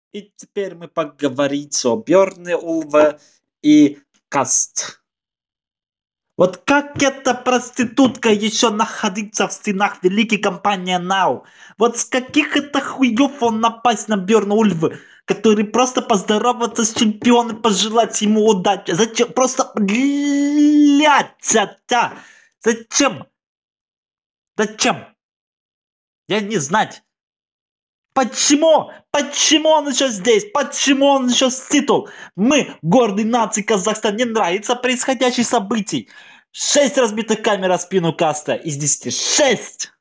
И теперь мы поговорим о Бёрне, Улве и Каст. Вот как эта проститутка еще находится в стенах великой компании Нау? Вот с каких это хуев он напасть на Бёрна Ульвы, который просто поздороваться с чемпионом, пожелать ему удачи? Зачем? Просто, блядь, это! Зачем? Зачем? Я не знать. Почему? Почему он еще здесь? Почему он еще с титул? Мы, гордый нации Казахстан, не нравится происходящих событий. 6 разбитых камер о спину Каста из 10. 6!